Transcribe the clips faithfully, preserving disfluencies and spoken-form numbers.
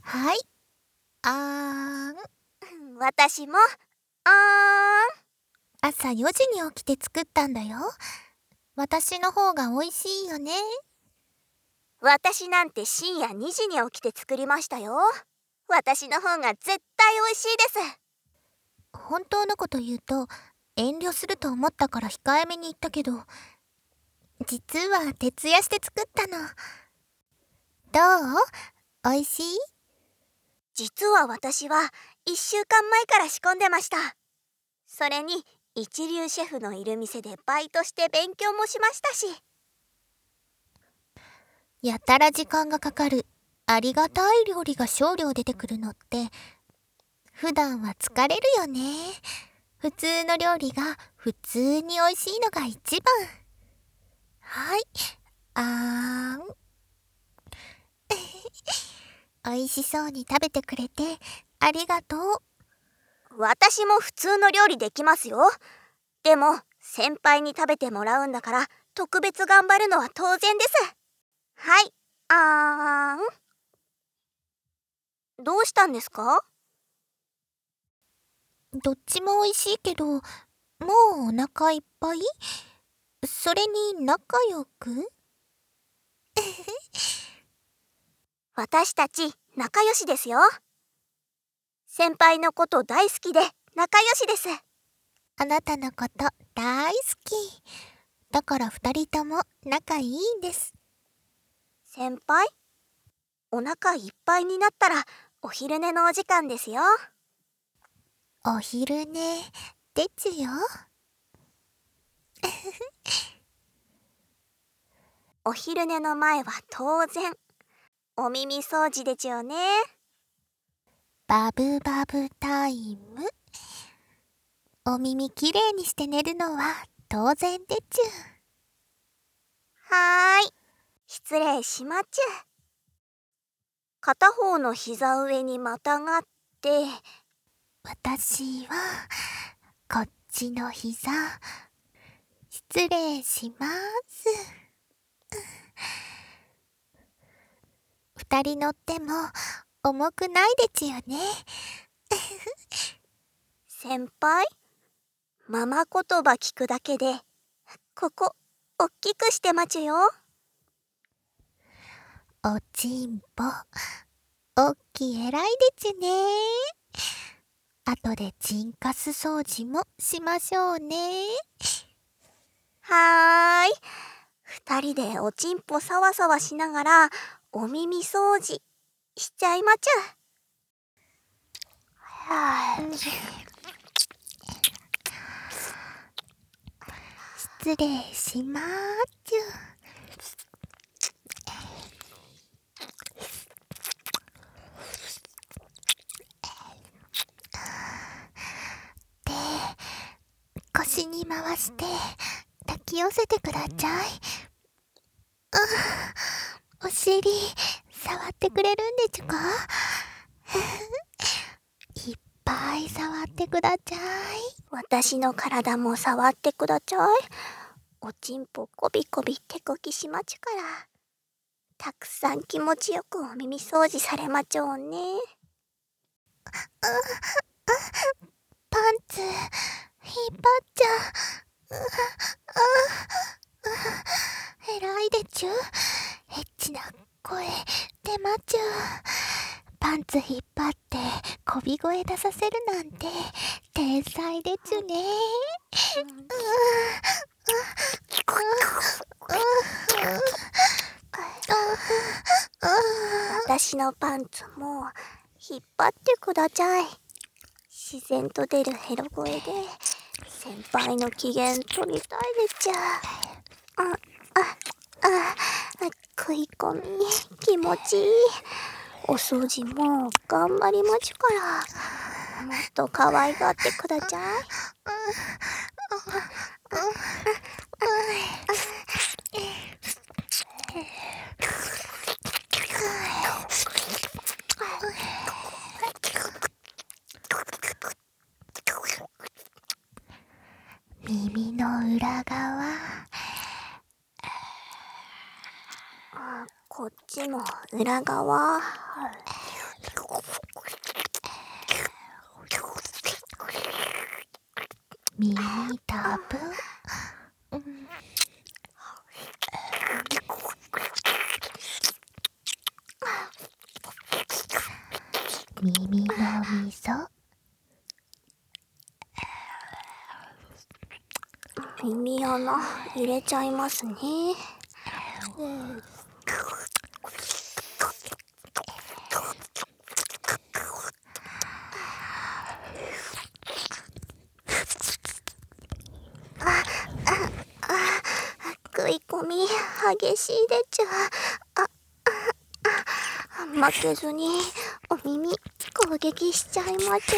はい。あーん。 私も、あーん。 朝よじに起きて作ったんだよ。私の方が美味しいよね。 私なんて深夜にじに起きて作りましたよ。私の方が絶対美味しいです。 本当のこと言うと、遠慮すると思ったから控えめに言ったけど、実は徹夜して作ったの。どう？美味しい？ 実は私はいっしゅうかんまえから仕込んでました。それに一流シェフのいる店でバイトして勉強もしましたし。 やたら時間がかかるありがたい料理が少量出てくるのって普段は疲れるよね。普通の料理が普通に美味しいのが一番。はい、あーん。美味しそうに食べてくれてありがとう。 私も普通の料理できますよ。でも先輩に食べてもらうんだから特別頑張るのは当然です。はい、あーん。どうしたんですか？ どっちも美味しいけど、もうお腹いっぱい？それに仲良く？ 私たち仲良しですよ。先輩のこと大好きで仲良しです。 あなたのこと大好き。だから二人とも仲いいんです。 先輩、お腹いっぱいになったらお昼寝のお時間ですよ。 お昼寝でちゅよ。 お昼寝の前は当然お耳掃除でちゅよね。 バブバブタイム。お耳きれいにして寝るのは当然でちゅ。 はーい、失礼しまちゅ。片方の膝上にまたがって、 私はこっちの膝失礼します。二人乗っても重くないでちゅよね。 先輩、ママ言葉聞くだけでここおっきくしてまちゅよ。 おちんぽおっきい偉いでちゅね。後でチンカス掃除もしましょうね。 はーい、二人でおちんぽさわさわしながらお耳掃除しちゃいまちゅ。はあ、 失礼しまーちゅ。で、腰に回して抱き寄せてください。お尻触ってくれるんでちゅか？いっぱい触ってください。 私の体も触ってくだちゃい。おちんぽこびこび手こきしまちゅから、たくさん気持ちよくお耳掃除されまちょうね。 パンツ引っ張っちゃう。偉いでちゅ。エッチな声出まちゅ。パンツ引っ張ってこび声出させるなんて天才でちゅね。 私のパンツも引っ張ってくだちゃい。自然と出るヘロ声で先輩の機嫌取りたいでちゃ。あ、あ、あ、食い込み気持ちいい。お掃除も頑張りまちゅから、もっと可愛がってくだちゃい。 耳の裏側、 こっちも裏側。 耳たぶ、うん、耳のみそ、 耳穴入れちゃいますね。食い込み激しいでちゅ。ああ負けずにお耳攻撃しちゃいまちゅ。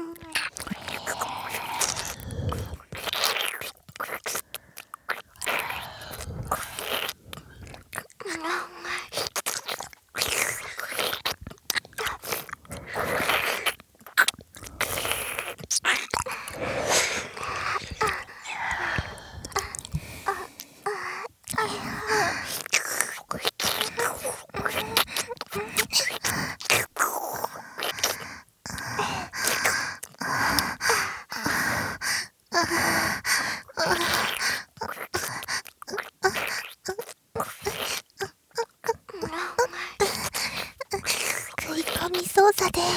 食い込み操作で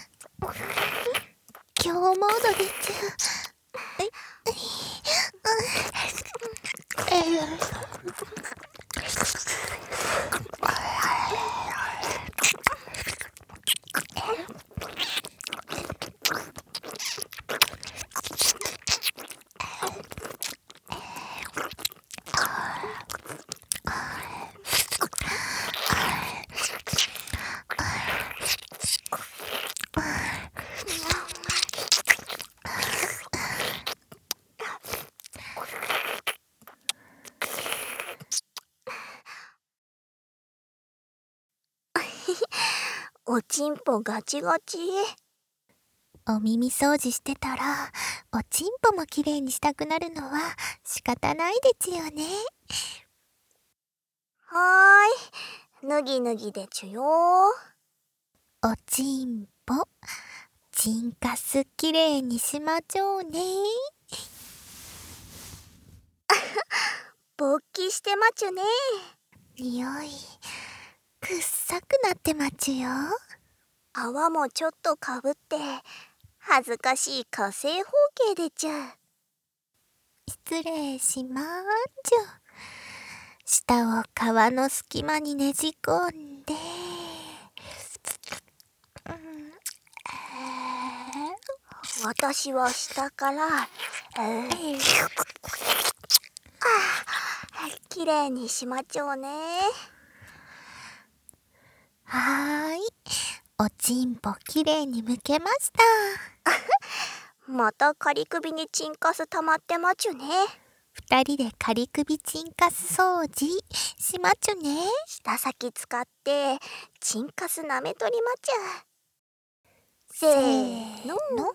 強モードでちゅ。 おちんぽガチガチ。 お耳掃除してたらおちんぽもきれいにしたくなるのは仕方ないでちゅよね。 はーい、脱ぎ脱ぎでちゅよ。 おちんぽチンカスきれいにしまちょうね。 勃起してまちゅね。 においくっさくなってまちゅよ。 泡もちょっとかぶって恥ずかしい火星方形でちゅ。 失礼しまーんちゅ。舌を皮の隙間にねじ込んで、うん、 私は下から、えー、きれいにしまちょうね。 はーい、おちんぽきれいにむけました。 また仮首にチンカス溜まってまちゅね。 二人で仮首チンカス掃除しまちゅね。 舌先使ってチンカス舐めとりまちゅ。せーの。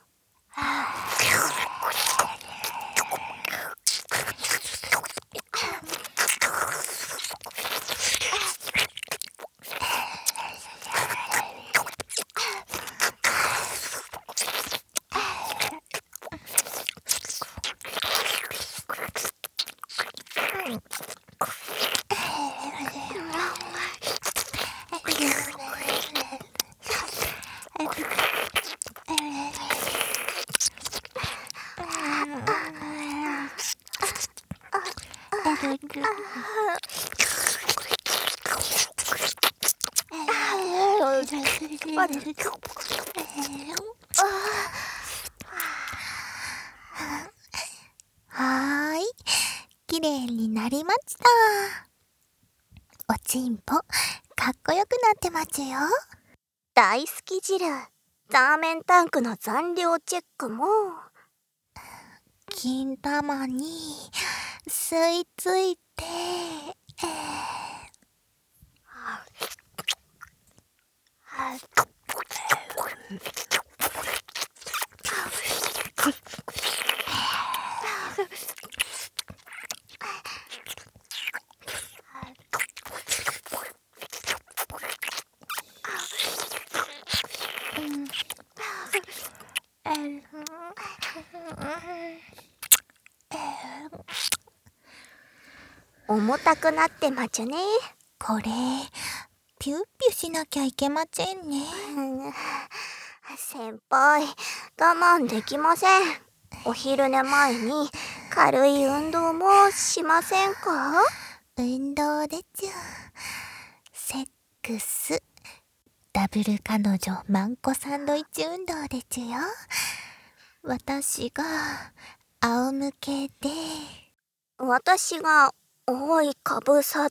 はーい、きれいになりました。おちんぽかっこよくなってまちゅよ。 大好き汁ザーメンタンクの残量チェックも金玉に吸い付いて、えー重たくなってまちゅね。 これピュッピュしなきゃいけませんね。 先輩、我慢できません。お昼寝前に軽い運動もしませんか？ 運動でちゅ。セックスダブル彼女マンコサンドイッチ運動でちゅよ。私が仰向けで、 私が覆いかぶさって、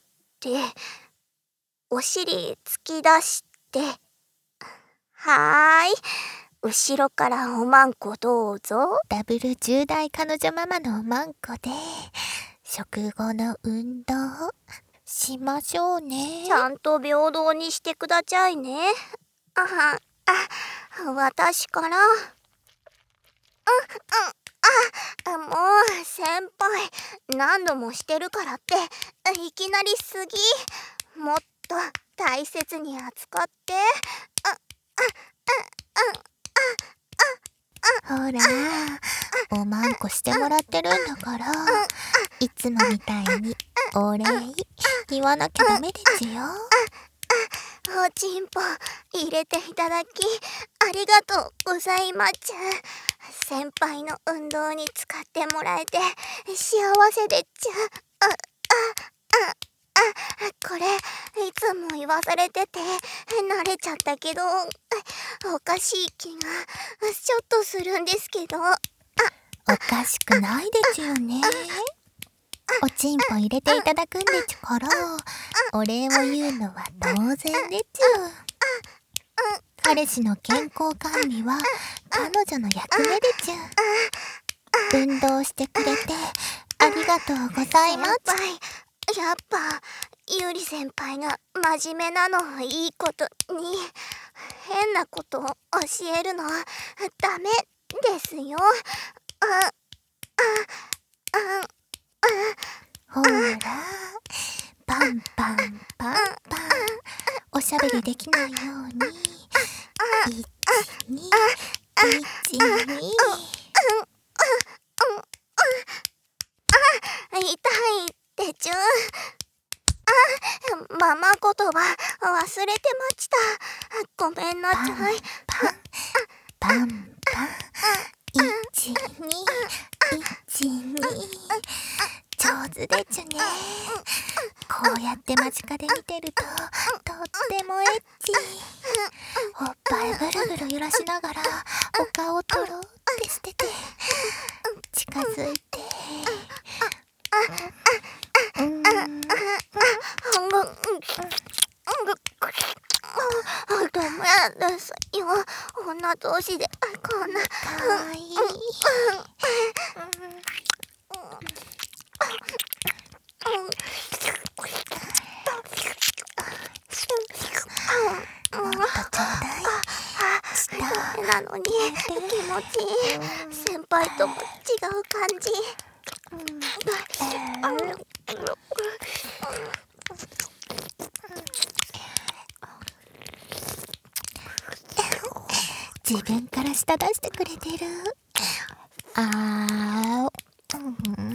お尻突き出して、はーい、後ろからおまんこどうぞ。 ダブルじゅう代彼女ママのおまんこで食後の運動しましょうね。 ちゃんと平等にしてくださいね。あはあ、私から。うんうんあ、もう先輩、何度もしてるからっていきなりすぎ。もっと大切に扱って。あほら、おまんこしてもらってるんだから、いつもみたいにお礼言わなきゃダメですよ。 おちんぽ入れていただきありがとうございます。先輩の運動に使ってもらえて幸せでっちゃ。あ、あ、あ、あ、これいつも言わされてて慣れちゃったけど、おかしい気がちょっとするんですけど。あ、 おかしくないですよね。おちんぽ入れていただくんですから、お礼を言うのは当然です。彼氏の健康管理は彼女の役目です。運動してくれてありがとうございます。 先輩、やっぱゆり先輩が真面目なのをいいことに、変なことを教えるのはダメですよ。あ、あ、あ、 ほら、パンパンパンパン、おしゃべりできないように、いち、に、いち、に。 痛いってちゅ。あ、ママ言葉忘れてました。ごめんなさい。 パンパンパン、いち、に、いち、に。上手でちゅね。こうやって間近で見てるととってもエッチ。おっぱいぐるぐる揺らしながらお顔とろってしてて、近づいて、うん、 ダメですよ、女同士でこんな。 かわいい。もっとちょうだい。したなのに気持ちいい。先輩とも違う感じ。 自分から舌出してくれてる。あー、うん、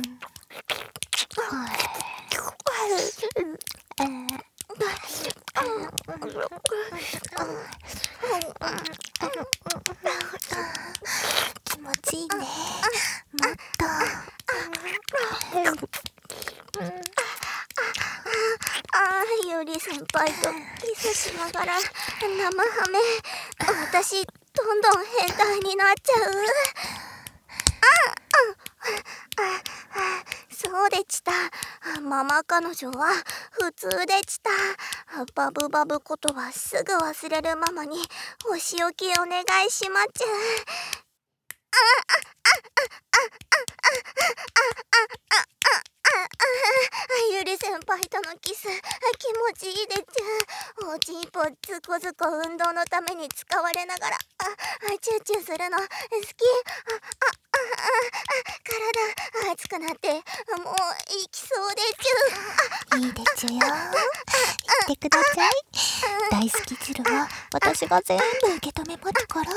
気持ちいいね。もっと。 ああ、ゆり先輩とキスしながら生ハメ。私どんどん変態になっちゃう。そうでした。ママ彼女は普通でした。バブバブことはすぐ忘れるママにお仕置きお願いしまちゅ。ゆり先輩とのキス気持ちいいでちゅ。おちんぽずこずこ運動のために使われながらあチューチューするの好き。あああ体熱くなってもう行きそうでちゅ。 いいでちゅよ。言ってください。大好き汁は私が全部受け止めますから、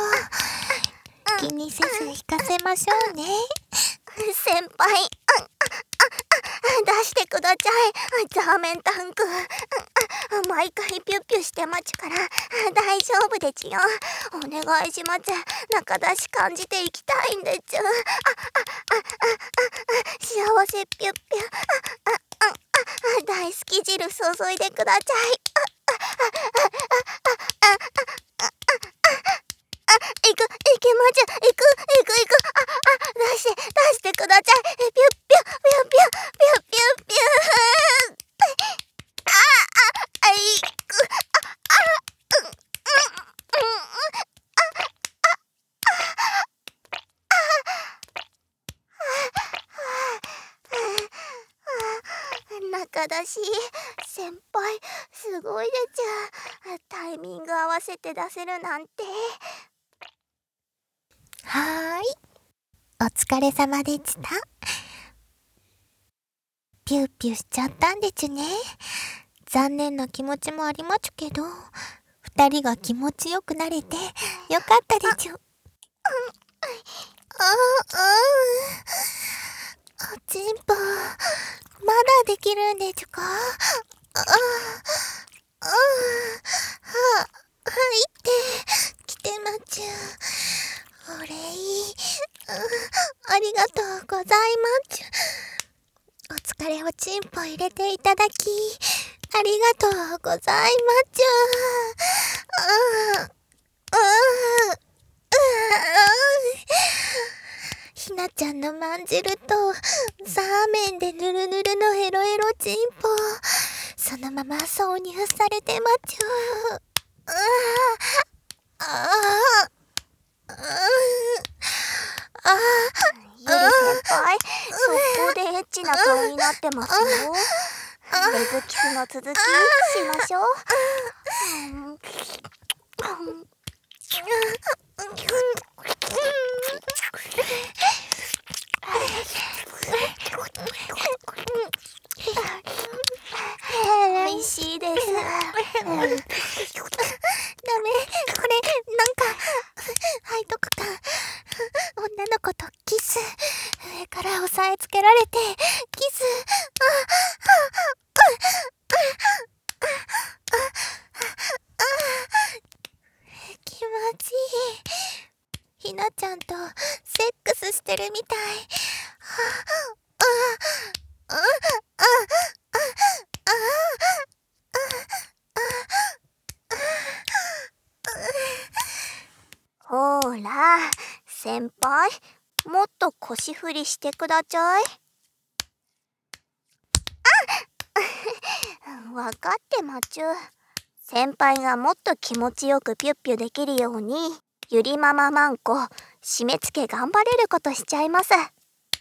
気にせず引かせましょうね。 先輩、 出してくだちゃい。ザーメンタンク。毎回ピュッピュしてまちゅから大丈夫でちよ。お願いします。中出し感じていきたいんでちゅ。あああああ幸せピュッピュ。ああああ大好き汁注いでくだちゃい。ああああああああ行く行きまちゅ。行く行く行く。ああ出して出してくだちゃい。ピュッピュピュッピュッピュッピュッピュッピュッ。あああいく。ああうんうんうん中だし先輩すごいでちゃ。タイミング合わせて出せるなんて。 はーい、お疲れ様でした。ピューピューしちゃったんでちゅね。残念な気持ちもありまちゅけど、二人が気持ちよくなれてよかったでちゅ。あ、うん、おちんぽ、まだできるんでちゅか。あ、あ、は、はいって来てまちゅ。お礼、ありがとうございまちゅ。お疲れおちんぽ入れていただきありがとうございまちゅ。うん、うん、ひなちゃんのまんじるとサーメンでぬるぬるのヘロヘロちんぽ、そのまま挿入されてまちゅ。ああああゆり先輩、速攻でエッチな顔になってますよ。レズキスの続きしましょう。おいしいです。 ダメ、これなんか背徳感。女の子とキス、上から押さえつけられてキス。気持ちいい。ひなちゃんとセックスしてるみたい。 ほーら、先輩、もっと腰振りしてくだちゃい。あわかってまちゅ。先輩がもっと気持ちよくピュッピュできるように、ゆりマママンコ、締め付け頑張れることしちゃいます。だ、ダ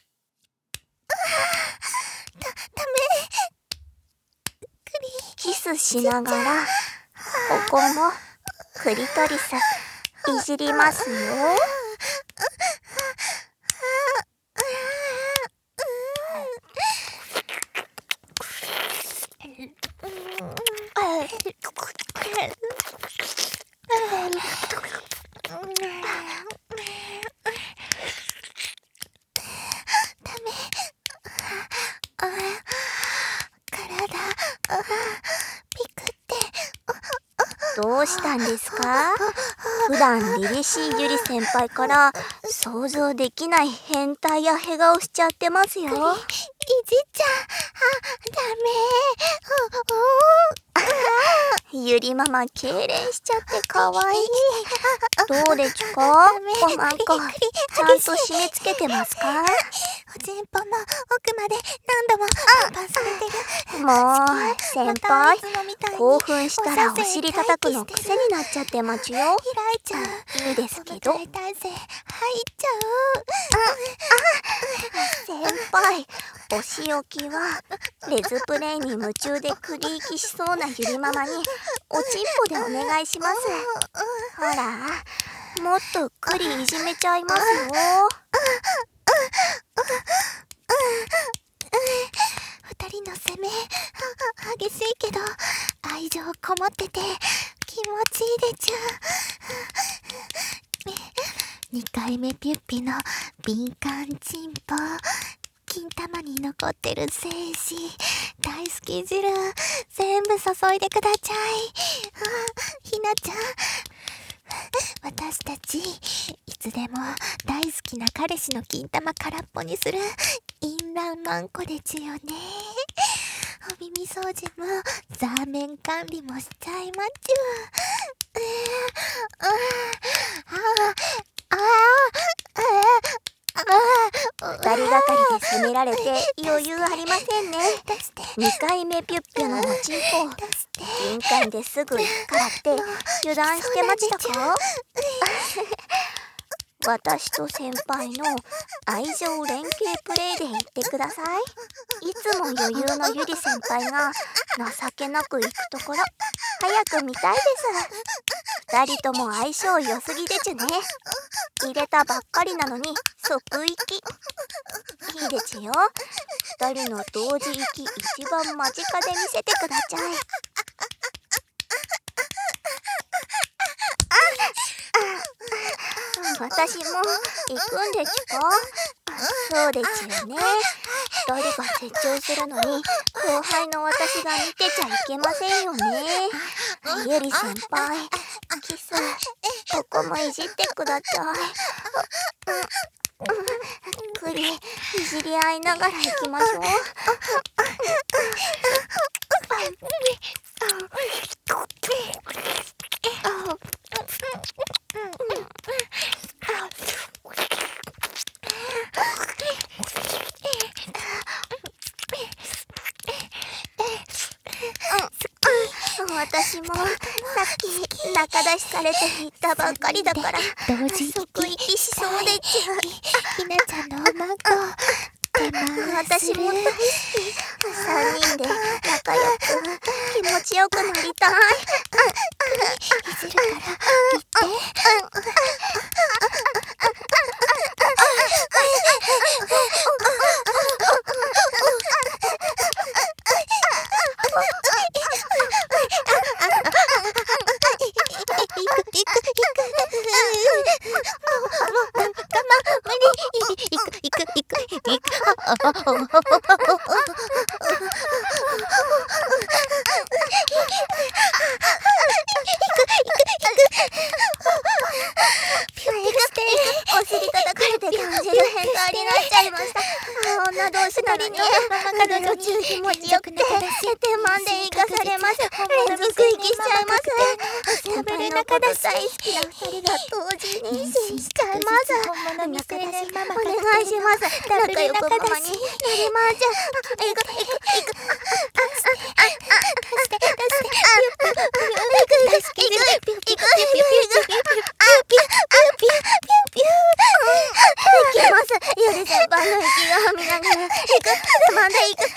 メ。 キスしながら、ここもクリトリスいじりますよ。どうしたんですか？普段凛々しいゆり先輩から想像できない変態やヘ顔しちゃってますよ。いじっちゃ、あ、ダメ。ゆりママ痙攣しちゃってかわいい。どうでちゅか？おまんこ、ちゃんと締め付けてますか？ おちんぽの奥まで何度もパンパンされてる。 もう先輩、興奮したらお尻叩くの癖になっちゃってまちゅよ。 開いちゃう。 いいですけど。 その大体勢入っちゃう。先輩、お仕置きはレズプレイに夢中でクリーキしそうなゆりママにおちんぽでお願いします。ほら、もっとうっくりいじめちゃいますよ。 二人の攻め激しいけど愛情こもってて気持ちいいでちゅ。にかいめピュッピの敏感チンポ金玉に残ってる精子、大好き汁、全部注いでくだちゃい。あ、ひなちゃん、私たちいつでも大好きな彼氏の金玉空っぽにする淫乱マンコでちよね。お耳掃除もザーメン管理もしちゃいまっちゅ。えー、あああああ二人がかりで攻められて余裕ありませんね。にかいめピュッピュの持ちんこ玄関ですぐ行くからって油断してましたか？私と先輩の愛情連携プレイで言ってください。いつも余裕のゆり先輩が情けなく行くところ早く見たいです。二人とも相性良すぎでちゅね。入れたばっかりなのに即行き。いいでちゅよ。二人の同時行き一番間近で見せてくだちゃい。私も行くんでちゅか？そうでちゅよね。二人が折衷するのに後輩の私が見てちゃいけませんよね。ゆり先輩、キスここもいじってくだちゃい。くりいじり合いながら行きましょう。私もさっき仲出しされて行ったばっかりだから同時即行きしそうでちゅ。 ひなちゃんのおまんこ私も大好き。三人で仲良く気持ちよくなりたい。 いじるから言って。 お尻叩かれて感じる変態になっちゃいました。女同士なのに彼女中気持ちよくて手満で生かされます。連続息しちゃいます。先輩のこと大好きな二人が同時に妊娠しちゃいます。お願いします。仲良くママになりまーちゃん。行く行く行く。ゆり先輩の息が見ながら行く。まだ行く。行く。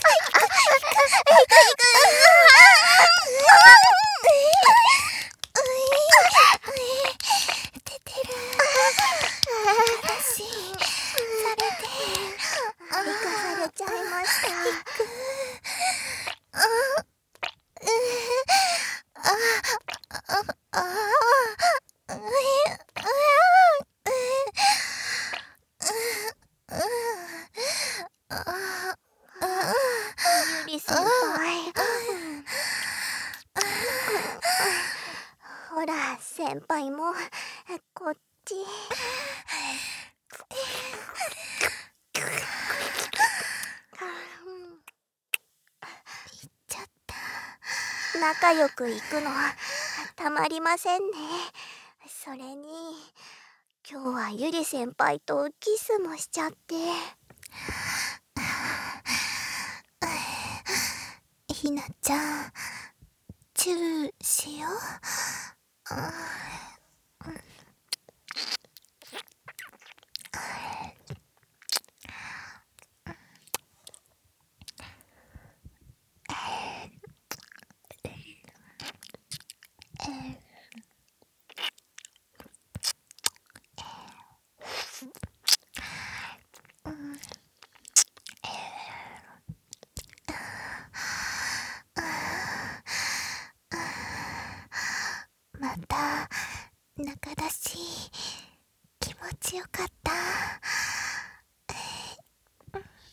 出てる。私されて生かされちゃいました。ゆり先輩。ほら先輩もこっち。仲良く行くのたまりませんね。それに今日はゆり先輩とキスもしちゃって。 ひなちゃん、チューしよう。また仲だし気持ちよかった。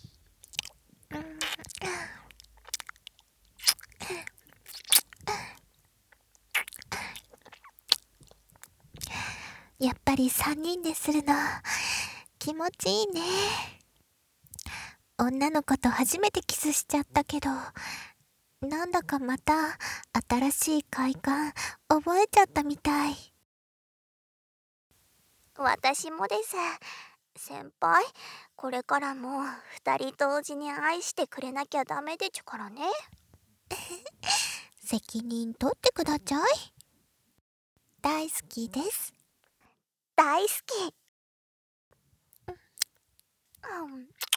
やっぱりさんにんでするの気持ちいいね。女の子と初めてキスしちゃったけど、なんだかまた新しい快感覚えちゃったみたい。 私もです。先輩、これからもふたり同時に愛してくれなきゃダメでちゅからね。 責任取ってください。大好きです。 大好き。うん